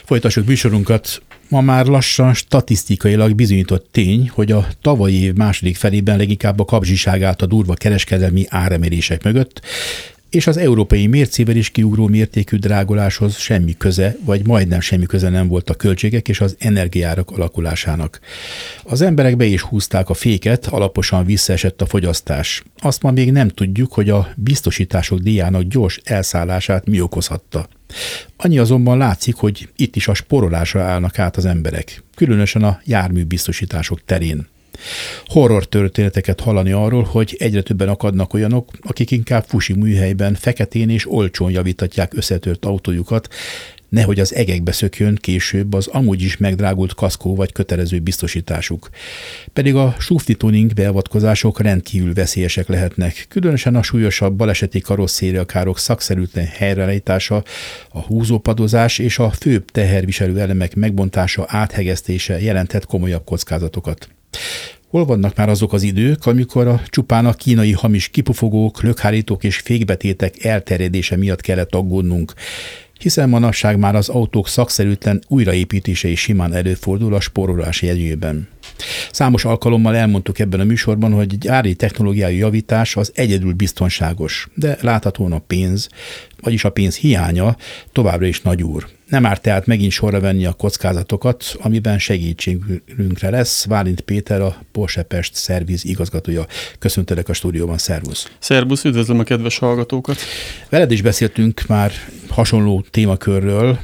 Folytassuk műsorunkat. Ma már lassan statisztikailag bizonyított tény, hogy a tavalyi év második felében leginkább a kapzsiság állt a durva kereskedelmi áremelések mögött, és az európai mércével is kiugró mértékű dráguláshoz semmi köze, vagy majdnem semmi köze nem volt a költségek és az energiárak alakulásának. Az emberek be is húzták a féket, alaposan visszaesett a fogyasztás. Azt ma még nem tudjuk, hogy a biztosítások díjának gyors elszállását mi okozhatta. Annyi azonban látszik, hogy itt is a spórolásra állnak át az emberek, különösen a járműbiztosítások terén. Horror történeteket hallani arról, hogy egyre többen akadnak olyanok, akik inkább fusi műhelyben feketén és olcsón javítatják összetört autójukat, nehogy az egekbe szökjön később az amúgy is megdrágult kaszkó vagy kötelező biztosításuk. Pedig a sufni tuning beavatkozások rendkívül veszélyesek lehetnek, különösen a súlyosabb baleseti karosszériakárok szakszerűtlen helyreállítása, a húzópadozás és a főbb teherviselő elemek megbontása, áthegesztése jelenthet komolyabb kockázatokat. Hol vannak már azok az idők, amikor csupán a kínai hamis kipufogók, lökhárítók és fékbetétek elterjedése miatt kellett aggódnunk, hiszen manapság már az autók szakszerűtlen újraépítése is simán előfordul a spórolás jegyében. Számos alkalommal elmondtuk ebben a műsorban, hogy gyári technológiai javítás az egyedül biztonságos, de láthatóan a pénz, vagyis a pénz hiánya továbbra is nagy úr. Nem árt tehát megint sorra venni a kockázatokat, amiben segítségünkre lesz. Válint Péter, a Porsche Pest Szerviz igazgatója. Köszöntelek a stúdióban, szervusz! Szervusz, üdvözlöm a kedves hallgatókat! Veled is beszéltünk már hasonló témakörről,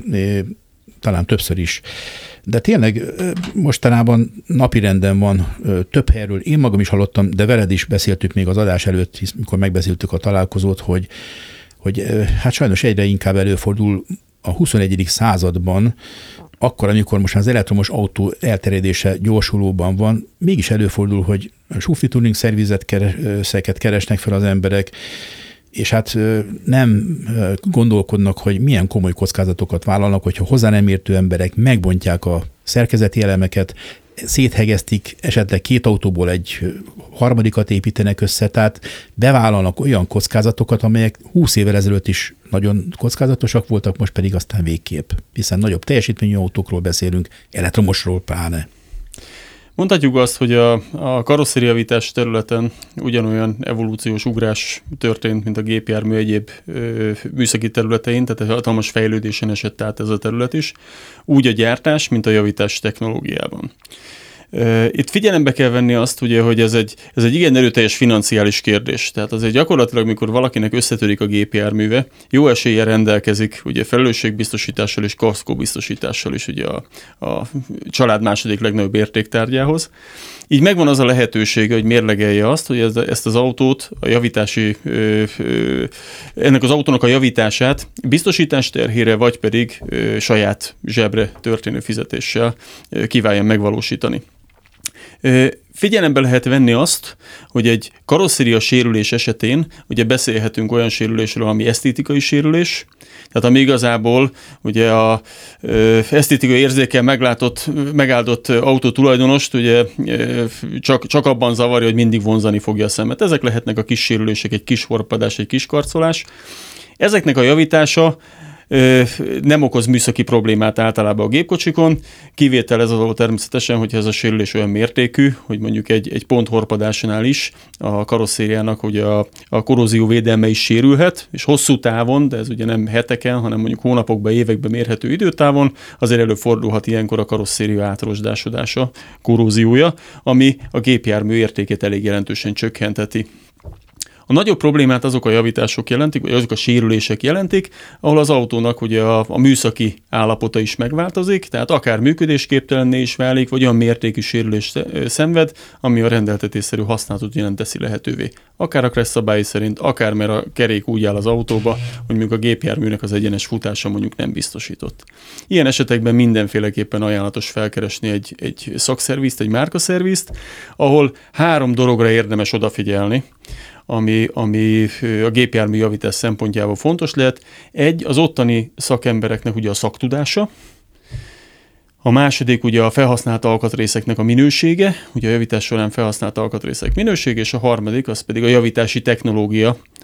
talán többször is. De tényleg mostanában napirenden van több helyről. Én magam is hallottam, de veled is beszéltük még az adás előtt, mikor megbeszéltük a találkozót, hogy hát sajnos egyre inkább előfordul a 21. században, akkor, amikor most az elektromos autó elterjedése gyorsulóban van, mégis előfordul, hogy sufni tuning szervizeket keresnek fel az emberek, és hát nem gondolkodnak, hogy milyen komoly kockázatokat vállalnak, hogyha hozzá nem értő emberek megbontják a szerkezeti elemeket, széthegesztik, esetleg két autóból egy harmadikat építenek össze, tehát bevállalnak olyan kockázatokat, amelyek 20 évvel ezelőtt is nagyon kockázatosak voltak, most pedig aztán végképp, hiszen nagyobb teljesítményű autókról beszélünk, elektromosról pláne. Mondhatjuk azt, hogy a karosszériavítás területen ugyanolyan evolúciós ugrás történt, mint a gépjármű egyéb műszaki területein, tehát hatalmas fejlődésen esett át ez a terület is, úgy a gyártás, mint a javítás technológiában. Itt figyelembe kell venni azt, ugye, hogy ez egy igen erőteljes financiális kérdés. Tehát azért gyakorlatilag, mikor valakinek összetörik a gépjárműve, jó eséllyel rendelkezik ugye felelősségbiztosítással és kaszkóbiztosítással is ugye a család második legnagyobb értéktárgyához. Így megvan az a lehetősége, hogy mérlegelje azt, hogy ezt az autót, ennek az autónak a javítását biztosítás terhére, vagy pedig saját zsebre történő fizetéssel kívánja megvalósítani. Figyelembe lehet venni azt, hogy egy karosszéria sérülés esetén ugye beszélhetünk olyan sérülésről, ami esztétikai sérülés, tehát ami igazából ugye a esztétikai érzékkel megáldott autó tulajdonost ugye csak abban zavarja, hogy mindig vonzani fogja a szemet. Ezek lehetnek a kis sérülések, egy kis horpadás, egy kis karcolás. Ezeknek a javítása nem okoz műszaki problémát általában a gépkocsikon, kivétel ez az természetesen, hogyha ez a sérülés olyan mértékű, hogy mondjuk egy ponthorpadásnál is a karosszériának ugye a korrózió védelme is sérülhet, és hosszú távon, de ez ugye nem heteken, hanem mondjuk hónapokban, években mérhető időtávon, azért előfordulhat ilyenkor a karosszéria átrosdásodása, korróziója, ami a gépjármű értékét elég jelentősen csökkentheti. A nagyobb problémát azok a javítások jelentik, vagy azok a sérülések jelentik, ahol az autónak ugye a műszaki állapota is megváltozik, tehát akár működésképtelenné is válik, vagy olyan mértékű sérülést szenved, ami a rendeltetésszerű használatot nem teszi lehetővé. Akár a kressz szabályi szerint, akár mert a kerék úgy áll az autóba, hogy mondjuk a gépjárműnek az egyenes futása mondjuk nem biztosított. Ilyen esetekben mindenféleképpen ajánlatos felkeresni egy szakszervizt, egy márkaszervizt, ahol 3 dologra érdemes odafigyelni, ami a gépjármű javítás szempontjából fontos lehet. Az ottani szakembereknek ugye a szaktudása, a második ugye a felhasznált alkatrészeknek a minősége, ugye a javítás során felhasznált alkatrészek minősége, és a harmadik az pedig a javítási technológia,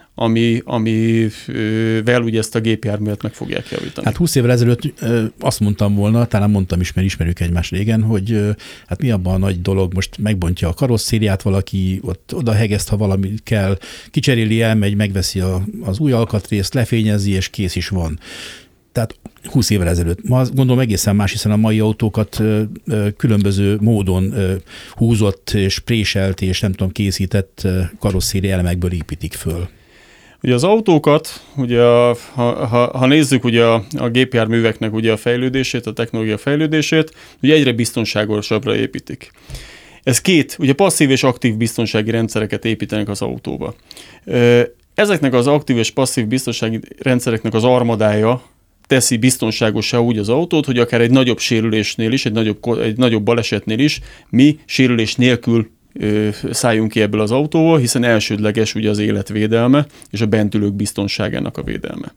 amivel ugye ezt a gépjárművet meg fogják javítani. Hát 20 évvel ezelőtt azt mondtam volna, talán mondtam is, mert ismerjük egymást régen, hogy hát mi abban a nagy dolog, most megbontja a karosszériát valaki, ott oda hegeszt, ha valami kell, kicseréli, elmegy, megveszi az új alkatrészt, lefényezi, és kész is van. Tehát 20 évvel ezelőtt. Ma gondolom egészen más, hiszen a mai autókat különböző módon húzott és préselt és nem tudom készített karosszéri elemekből építik föl. Ugye az autókat, ugye ha nézzük ugye a gépjárműveknek ugye a fejlődését, a technológia fejlődését, ugye egyre biztonságosabbra építik. Ez ugye passzív és aktív biztonsági rendszereket építenek az autóba. Ezeknek az aktív és passzív biztonsági rendszereknek az armadája teszi biztonságosá úgy az autót, hogy akár egy nagyobb sérülésnél is, egy nagyobb balesetnél is mi sérülés nélkül szálljunk ki ebből az autóval, hiszen elsődleges ugye az életvédelme és a bentülők biztonságának a védelme.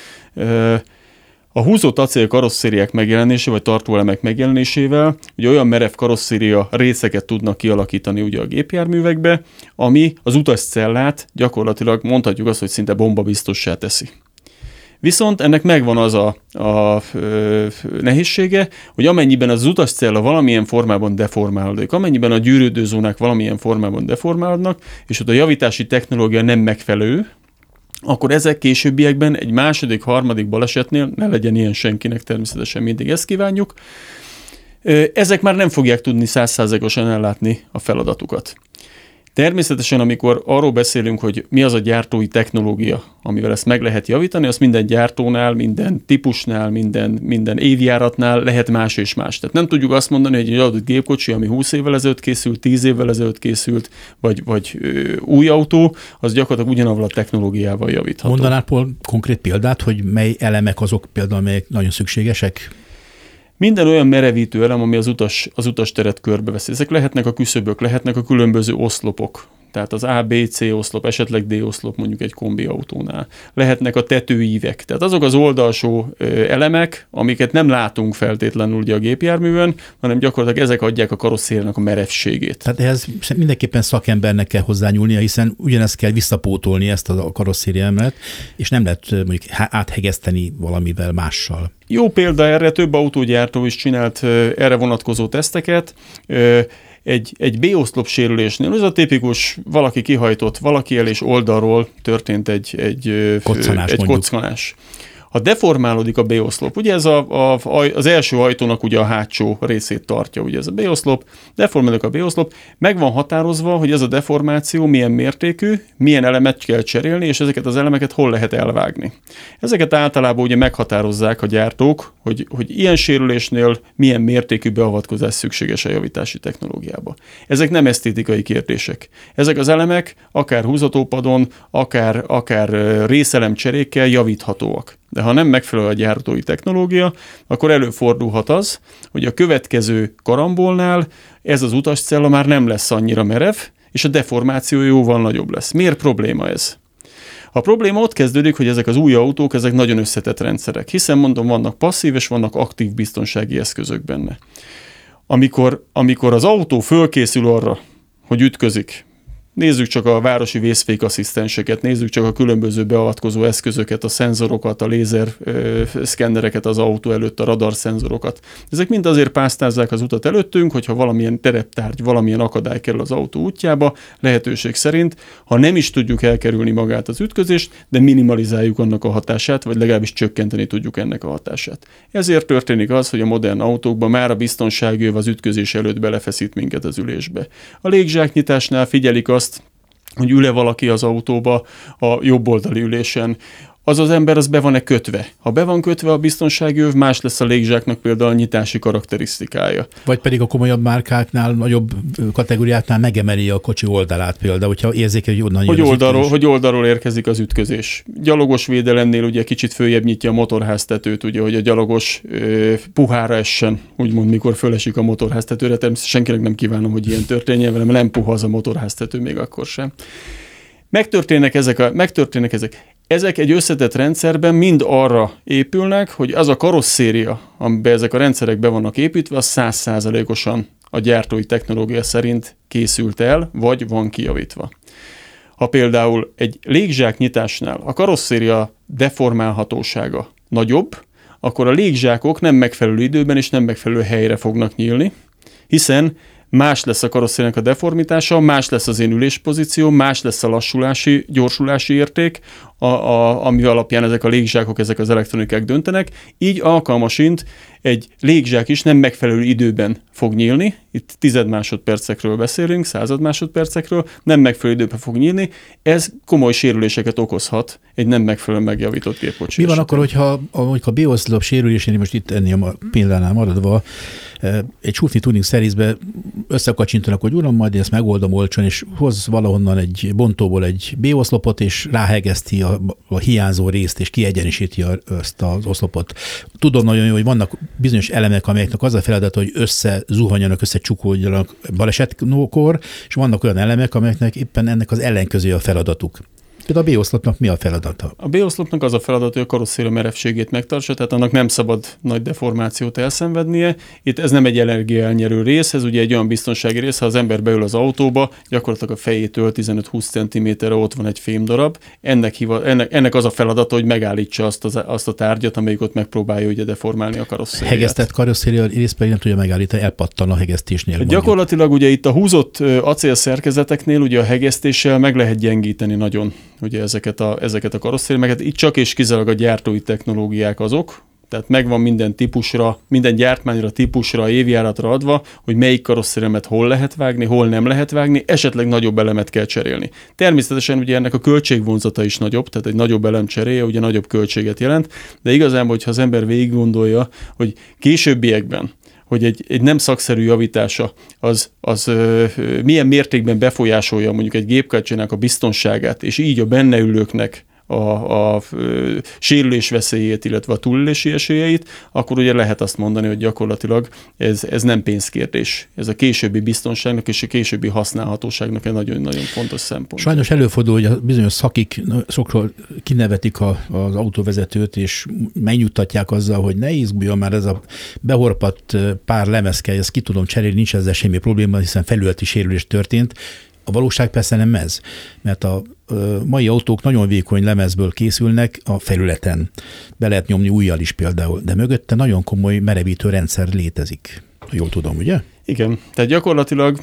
A húzott acél karosszériák megjelenése vagy tartóelemek megjelenésével ugye olyan merev karosszéria részeket tudnak kialakítani ugye a gépjárművekbe, ami az utascellát gyakorlatilag mondhatjuk azt, hogy szinte bombabiztossá teszi. Viszont ennek megvan az a nehézsége, hogy amennyiben az utascella valamilyen formában deformálódik, amennyiben a gyűrődőzónák valamilyen formában deformálódnak, és ott a javítási technológia nem megfelelő, akkor ezek későbbiekben egy második, harmadik balesetnél, ne legyen ilyen senkinek, természetesen mindig ezt kívánjuk, ezek már nem fogják tudni 100%-osan ellátni a feladatukat. Természetesen, amikor arról beszélünk, hogy mi az a gyártói technológia, amivel ezt meg lehet javítani, az minden gyártónál, minden típusnál, minden évjáratnál lehet más és más. Tehát nem tudjuk azt mondani, hogy egy adott gépkocsi, ami 20 évvel ezelőtt készült, 10 évvel ezelőtt készült, vagy új autó, az gyakorlatilag ugyanavval a technológiával javítható. Mondanál konkrét példát, hogy mely elemek azok például, melyek nagyon szükségesek? Minden olyan merevítő elem, ami az utasteret körbeveszi. Ezek lehetnek a küszöbök, lehetnek a különböző oszlopok. Tehát az A, B, C oszlop, esetleg D oszlop mondjuk egy kombiautónál. Lehetnek a tetőívek. Tehát azok az oldalsó elemek, amiket nem látunk feltétlenül ugye a gépjárművön, hanem gyakorlatilag ezek adják a karosszériának a merevségét. Tehát ehhez mindenképpen szakembernek kell hozzányúlnia, hiszen ugyanezt kell visszapótolni ezt a karosszériámat, és nem lehet mondjuk áthegeszteni valamivel mással. Jó példa erre, több autógyártó is csinált erre vonatkozó teszteket. Egy B-oszlop sérülésnél, ez a tipikus, valaki kihajtott valaki el, és oldalról történt egy koccanás. Ha deformálódik a B-oszlop, ugye ez az első ajtónak ugye a hátsó részét tartja, ugye ez a B-oszlop, deformálódik a B-oszlop, meg van határozva, hogy ez a deformáció milyen mértékű, milyen elemet kell cserélni, és ezeket az elemeket hol lehet elvágni. Ezeket általában ugye meghatározzák a gyártók, hogy ilyen sérülésnél milyen mértékű beavatkozás szükséges a javítási technológiába. Ezek nem esztétikai kérdések. Ezek az elemek akár húzatópadon, akár részelemcserékkel javíthatóak. De ha nem megfelelő a gyártói technológia, akkor előfordulhat az, hogy a következő karambolnál ez az utascella már nem lesz annyira merev, és a deformáció jóval nagyobb lesz. Miért probléma ez? A probléma ott kezdődik, hogy ezek az új autók, ezek nagyon összetett rendszerek, hiszen mondom, vannak passzív és vannak aktív biztonsági eszközök benne. Amikor az autó fölkészül arra, hogy ütközik, nézzük csak a városi vészfékasszisztenseket, nézzük csak a különböző beavatkozó eszközöket, a szenzorokat, a lézer szkennereket az autó előtt, a radarszenzorokat. Ezek mind azért pásztázzák az utat előttünk, hogyha valamilyen tereptárgy, valamilyen akadály kerül az autó útjába, lehetőség szerint, ha nem is tudjuk elkerülni magát az ütközést, de minimalizáljuk annak a hatását, vagy legalábbis csökkenteni tudjuk ennek a hatását. Ezért történik az, hogy a modern autókban már a biztonsági öv az ütközés előtt belefeszít minket az ülésbe. A légzsáknyitásnál figyelik azt, hogy ül-e valaki az autóba a jobboldali ülésen, az ember az be van-e kötve. Ha be van kötve a biztonsági öv, más lesz a légzsáknak például a nyitási karakterisztikája. Vagy pedig a komolyabb márkáknál, nagyobb kategóriáknál megemeli a kocsi oldalát például, hogyha érzékel, hogy onnan jön hogy oldalról érkezik az ütközés. Gyalogos védelemnél ugye kicsit följebb nyitja a motorháztetőt, ugye, hogy a gyalogos puhára essen, úgymond mikor fölesik a motorháztetőre. Természetesen senkinek nem kívánom, hogy ilyen történjen, mert nem puha az a motorháztető még akkor sem. Megtörténnek ezek. Ezek egy összetett rendszerben mind arra épülnek, hogy az a karosszéria, amiben ezek a rendszerek be vannak építve, az 100%-osan a gyártói technológia szerint készült el, vagy van kijavítva. Ha például egy légzsáknyitásnál a karosszéria deformálhatósága nagyobb, akkor a légzsákok nem megfelelő időben és nem megfelelő helyre fognak nyílni, hiszen más lesz a karosszériának a deformitása, más lesz az én üléspozíció, más lesz a lassulási, gyorsulási érték, ami alapján ezek a légzsákok, ezek az elektronikák döntenek, így alkalmasint egy légzsák is nem megfelelő időben fog nyílni, itt 10 másodpercekről beszélünk, 100 másodpercekről, nem megfelelő időben fog nyílni, ez komoly sérüléseket okozhat egy nem megfelelően megjavított gépkocsi. Mi van akkor, hogyha a B-oszlop sérülésén, most itt ennél a példánál maradva, egy Schultney Tuning Seriesbe összekacsintanak, hogy uram, majd én ezt megoldom olcsón, és hoz valahonnan egy bontóból egy B-oszlopot, és ráhegeszti a hiányzó részt, és kiegyenisíti ezt az oszlopot. Tudom nagyon jó, hogy vannak bizonyos elemek, amelyeknek az a feladata, hogy összezuhanjanak, összecsukodjanak balesetkor, és vannak olyan elemek, amelyeknek éppen ennek az ellenkezője a feladatuk. Például a B-oszlopnak mi a feladata? A B-oszlopnak az a feladat, hogy a karosszéria merevségét megtartsa, tehát annak nem szabad nagy deformációt elszenvednie. Itt ez nem egy energiaelnyerő rész, ez ugye egy olyan biztonsági rész, ha az ember beül az autóba, gyakorlatilag a fejétől 15-20 cm-re ott van egy fémdarab. Ennek az a feladata, hogy megállítsa azt a tárgyat, amelyik ott megpróbálja ugye deformálni a karosszériát. Hegesztett karosszéria rész pedig nem tudja megállítani, elpattan a hegesztésnél. Gyakorlatilag ugye itt a húzott acélszerkezeteknél ugye a hegesztéssel meg lehet gyengíteni nagyon ugye ezeket a karosszériákat. Itt csak és kizárólag a gyártói technológiák azok, tehát megvan minden típusra, minden gyártmányra, típusra, évjáratra adva, hogy melyik karosszériát hol lehet vágni, hol nem lehet vágni, esetleg nagyobb elemet kell cserélni. Természetesen ugye ennek a költségvonzata is nagyobb, tehát egy nagyobb elem cseréje ugye nagyobb költséget jelent, de igazából, hogyha az ember végig gondolja, hogy későbbiekben hogy egy nem szakszerű javítása az milyen mértékben befolyásolja mondjuk egy gépkocsinak a biztonságát, és így a benne ülőknek a sérülés veszélyét, illetve a túlélési esélyeit, akkor ugye lehet azt mondani, hogy gyakorlatilag ez nem pénzkérdés. Ez a későbbi biztonságnak és a későbbi használhatóságnak egy nagyon-nagyon fontos szempont. Sajnos előfordul, hogy a bizonyos szakik sokszor kinevetik az autóvezetőt, és megnyugtatják azzal, hogy ne izguljon már, ez a behorpadt pár lemezke, ezt ki tudom cserélni, nincs ezzel semmi probléma, hiszen felületi sérülés történt. A valóság persze nem ez, mert a mai autók nagyon vékony lemezből készülnek a felületen. Be lehet nyomni ujjal is például, de mögötte nagyon komoly merevítő rendszer létezik. Jól tudom, ugye? Igen, tehát gyakorlatilag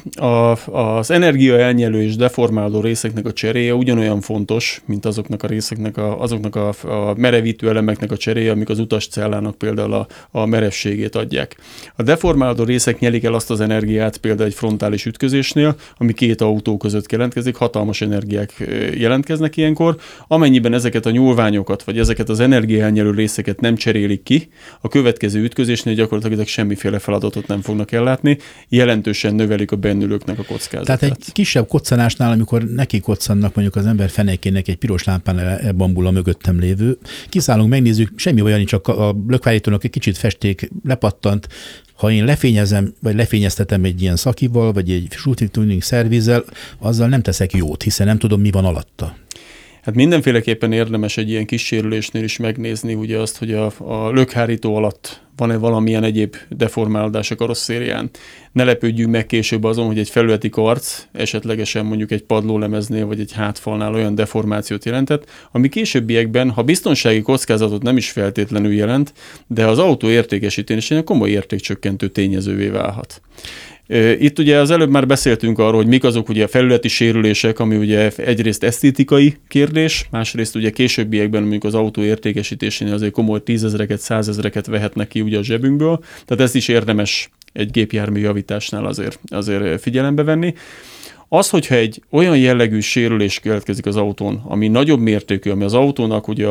az energiaelnyelő és deformáló részeknek a cseréje ugyanolyan fontos, mint azoknak a részeknek, azoknak a merevítő elemeknek a cseréje, amik az utascellának például a merevségét adják. A deformáló részek nyelik el azt az energiát például egy frontális ütközésnél, ami két autó között jelentkezik, hatalmas energiák jelentkeznek ilyenkor. Amennyiben ezeket a nyúlványokat, vagy ezeket az energiaelnyelő részeket nem cserélik ki, a következő ütközésnél gyakorlatilag ezek semmiféle feladatot nem fognak ellátni, jelentősen növelik a bennülőknek a kockázatát. Tehát egy kisebb koccanásnál, amikor neki koccannak mondjuk az ember fenekének egy piros lámpán elbambul a mögöttem lévő, kiszállunk, megnézzük, semmi olyan, csak a lökvárítónak egy kicsit festék, lepattant. Ha én lefényezem, vagy lefényeztetem egy ilyen szakival, vagy egy Schultney Tuning Service-zel, azzal nem teszek jót, hiszen nem tudom, mi van alatta. Hát mindenféleképpen érdemes egy ilyen kis sérülésnél is megnézni ugye azt, hogy a lökhárító alatt van-e valamilyen egyéb deformálódás a karosszérián. Ne lepődjünk meg később azon, hogy egy felületi karc esetlegesen mondjuk egy padlólemeznél vagy egy hátfalnál olyan deformációt jelentett, ami későbbiekben, ha biztonsági kockázatot nem is feltétlenül jelent, de az autó értékesítésén komoly értékcsökkentő tényezővé válhat. Itt ugye az előbb már beszéltünk arról, hogy mik azok ugye a felületi sérülések, ami ugye egyrészt esztétikai kérdés, másrészt ugye későbbiekben mondjuk az autó értékesítésénél azért komoly 10 000-eket, 100 000-eket vehetnek ki ugye a zsebünkből, tehát ezt is érdemes egy gépjármű javításnál azért figyelembe venni. Az, hogyha egy olyan jellegű sérülés keletkezik az autón, ami nagyobb mértékű, ami az autónak ugye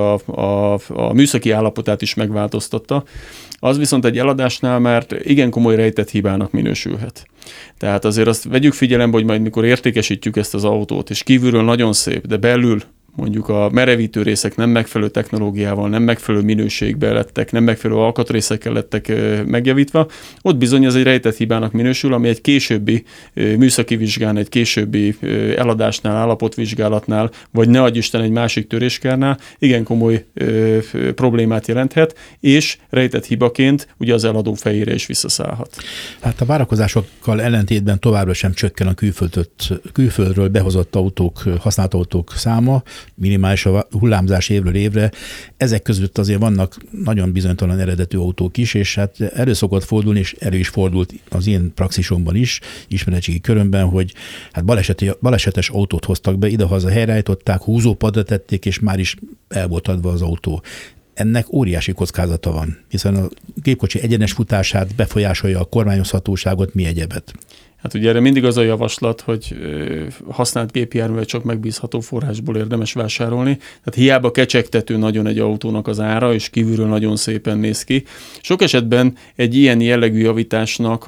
a műszaki állapotát is megváltoztatta, az viszont egy eladásnál már igen komoly rejtett hibának minősülhet. Tehát azért azt vegyük figyelembe, hogy majd mikor értékesítjük ezt az autót, és kívülről nagyon szép, de belül mondjuk a merevítő részek nem megfelelő technológiával, nem megfelelő minőségben lettek, nem megfelelő alkatrészekkel lettek megjavítva, ott bizony ez egy rejtett hibának minősül, ami egy későbbi műszaki vizsgán, egy későbbi eladásnál, állapotvizsgálatnál, vagy ne adj Isten egy másik töréskárnál igen komoly problémát jelenthet, és rejtett hibaként ugye az eladó fejére is visszaszállhat. Hát a várakozásokkal ellentétben továbbra sem csökken a külföldről behozott autók, használt autók száma, minimális a hullámzás évről évre. Ezek között azért vannak nagyon bizonytalan eredetű autók is, és hát elő szokott fordulni, és elő is fordult az én praxisomban is, ismeretségi körömben, hogy hát balesetes autót hoztak be, idehaza helyreállították, húzópadra tették, és már is el volt adva az autó. Ennek óriási kockázata van, hiszen a gépkocsi egyenes futását befolyásolja a kormányozhatóságot, mi egyebet. Hát ugye erre mindig az a javaslat, hogy használt gépjárművet csak megbízható forrásból érdemes vásárolni. Tehát hiába kecsegtető nagyon egy autónak az ára, és kívülről nagyon szépen néz ki. Sok esetben egy ilyen jellegű javításnak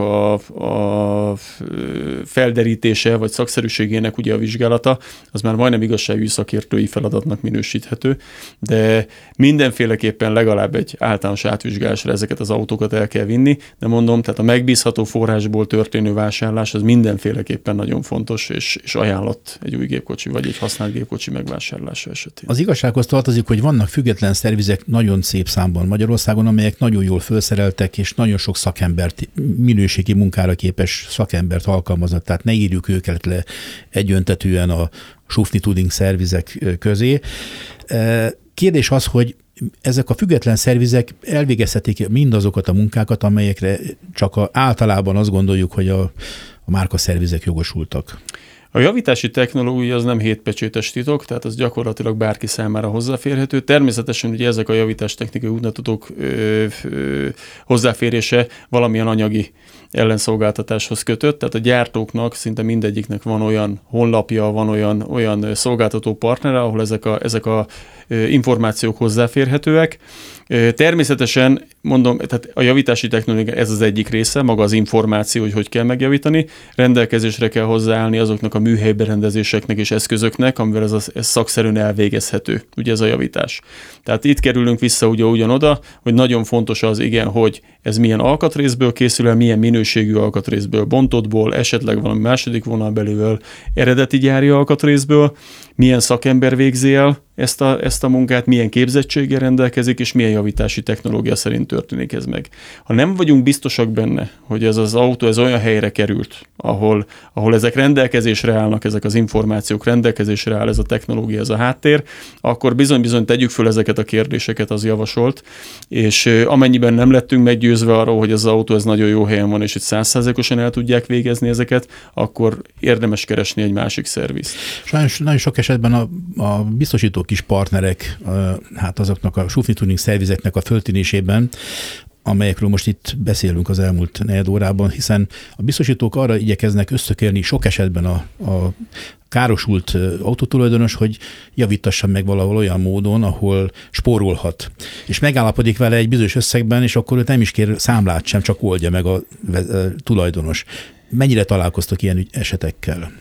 a felderítése, vagy szakszerűségének ugye a vizsgálata, az már majdnem igazságügyi szakértői feladatnak minősíthető, de mindenféleképpen legalább egy általános átvizsgálásra ezeket az autókat el kell vinni, de mondom, tehát a megbízható forrásból történő vásárlás az mindenféleképpen nagyon fontos, és ajánlott egy új gépkocsi, vagy egy használt gépkocsi megvásárlása esetén. Az igazsághoz tartozik, hogy vannak független szervizek nagyon szép számban Magyarországon, amelyek nagyon jól felszereltek, és nagyon sok szakembert, minőségi munkára képes szakembert alkalmaznak, tehát ne írjuk őket le egyöntetűen a sufni tuding szervizek közé. Kérdés az, hogy ezek a független szervizek elvégezhetik mindazokat a munkákat, amelyekre csak általában azt gondoljuk, hogy a márkaszervizek jogosultak. A javítási technológia az nem hétpecsétes titok, tehát az gyakorlatilag bárki számára hozzáférhető. Természetesen ugye ezek a javítástechnikai útmutatók hozzáférése valamilyen anyagi ellenszolgáltatáshoz kötött, tehát a gyártóknak szinte mindegyiknek van olyan honlapja, van olyan szolgáltató partnere, ahol ezek a információk hozzáférhetőek. Természetesen mondom, tehát a javítási technológia ez az egyik része, maga az információ, hogy kell megjavítani. Rendelkezésre kell hozzáállni azoknak a műhelyberendezéseknek és eszközöknek, amivel ez szakszerűen elvégezhető, ugye ez a javítás. Tehát itt kerülünk vissza ugyanoda, hogy nagyon fontos az, igen, hogy ez milyen alkatrészből készül el, milyen minőségű alkatrészből, bontottból, esetleg valami második vonalbelül eredeti gyári alkatrészből, milyen szakember végzi el ezt a munkát, milyen képzettséggel rendelkezik, és milyen javítási technológia szerint történik ez meg. Ha nem vagyunk biztosak benne, hogy ez az autó olyan helyre került, ahol ezek rendelkezésre állnak, ezek az információk rendelkezésre áll, ez a technológia, ez a háttér, akkor bizony tegyük föl ezeket a kérdéseket, az javasolt, és amennyiben nem lettünk meggyőzve arról, hogy az autó ez nagyon jó helyen van, és itt 100%-osan el tudják végezni ezeket, akkor érdemes keresni egy másik szervizt. Sajnos nagyon sok esetben a biztosítók is partnerek, hát azoknak a sufni tuning szervizeknek a föltűnésében, amelyekről most itt beszélünk az elmúlt negyed órában, hiszen a biztosítók arra igyekeznek ösztökélni sok esetben a károsult autótulajdonos, hogy javítassa meg valahol olyan módon, ahol spórolhat. És megállapodik vele egy bizonyos összegben, és akkor ő nem is kér számlát sem, csak oldja meg a tulajdonos. Mennyire találkoztok ilyen esetekkel?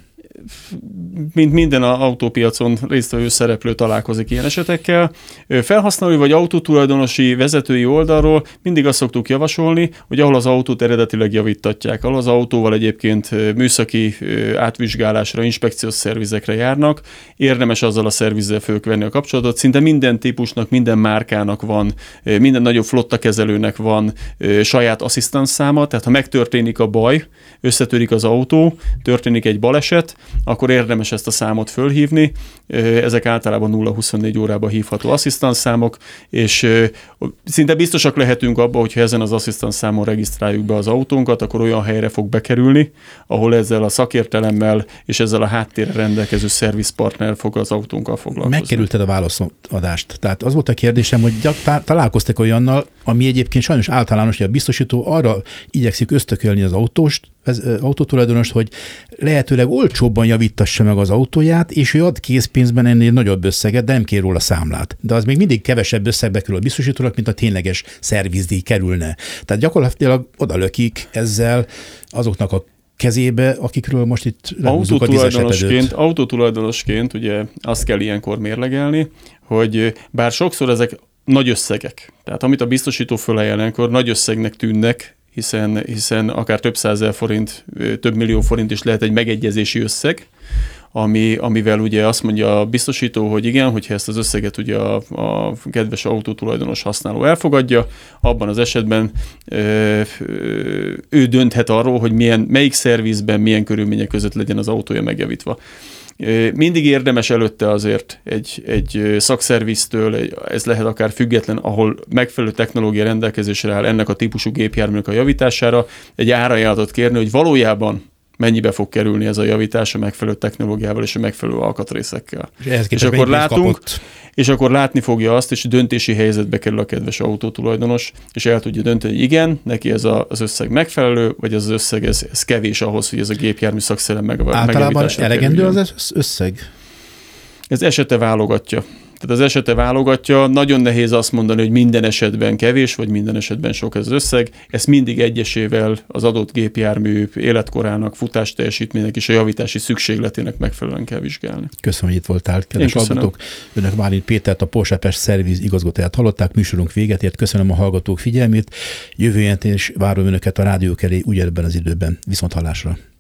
Mint minden autópiacon résztvevő szereplő találkozik ilyen esetekkel. Felhasználói vagy autótulajdonosi vezetői oldalról mindig azt szoktuk javasolni, hogy ahol az autót eredetileg javítatják, ahol az autóval egyébként műszaki átvizsgálásra, inspekciós szervizekre járnak, érdemes azzal a szervizzel fölvenni a kapcsolatot. Szinte minden típusnak, minden márkának van, minden nagyobb flottakezelőnek van saját asszisztensszáma, tehát ha megtörténik a baj, összetörik az autó, történik egy baleset, akkor érdemes ezt a számot fölhívni. Ezek általában 0-24 órában hívható asszisztensszámok, és szinte biztosak lehetünk abban, hogyha ezen az asszisztensszámon regisztráljuk be az autónkat, akkor olyan helyre fog bekerülni, ahol ezzel a szakértelemmel és ezzel a háttérre rendelkező szervizpartner fog az autónkkal foglalkozni. Megkerülted a válaszadást. Tehát az volt a kérdésem, hogy találkoztak olyannal, ami egyébként sajnos általános, hogy a biztosító arra igyekszik ösztökölni az autótulajdonost, hogy lehetőleg olcsóbban javítassa meg az autóját, és ő ad készpénzben ennél nagyobb összeget, de nem kér róla számlát. De az még mindig kevesebb összegbe kerül a biztosítónak, mint a tényleges szervizdíj kerülne. Tehát gyakorlatilag odalökik ezzel azoknak a kezébe, akikről most itt lehúzzuk a dízelcsepedőt? Autótulajdonosként ugye azt kell ilyenkor mérlegelni, hogy bár sokszor ezek nagy összegek, tehát amit a biztosító fölajánl, akkor nagy összegnek tűnnek, hiszen akár több százezer forint, több millió forint is lehet egy megegyezési összeg, amivel ugye azt mondja a biztosító, hogy igen, hogyha ezt az összeget ugye a kedves autótulajdonos használó elfogadja, abban az esetben ő dönthet arról, hogy melyik szervizben, milyen körülmények között legyen az autója megjavítva. Mindig érdemes előtte azért egy szakszerviztől, ez lehet akár független, ahol megfelelő technológia rendelkezésre áll ennek a típusú gépjárműnek a javítására, egy árajánlatot kérni, hogy valójában mennyibe fog kerülni ez a javítás a megfelelő technológiával és a megfelelő alkatrészekkel. És akkor látni fogja azt, és döntési helyzetbe kerül a kedves autótulajdonos, és el tudja dönteni, hogy igen, neki ez az összeg megfelelő, vagy az összeg ez kevés ahhoz, hogy ez a gépjármű szakszerelem megjavításra általában elegendő az összeg? Ez esete válogatja. Tehát az esete válogatja, nagyon nehéz azt mondani, hogy minden esetben kevés, vagy minden esetben sok ez az összeg. Ezt mindig egyesével az adott gépjármű életkorának, futás teljesítménynek és a javítási szükségletének megfelelően kell vizsgálni. Köszönöm, hogy itt voltál, kedves hallgatók. Önök Bálint Pétert, a Porsche Pest Szerviz igazgatóját hallották, műsorunk véget ért. Köszönöm a hallgatók figyelmét. Jövő héten is várom önöket a rádiók elé ugyanebben az időben. Viszonthallásra.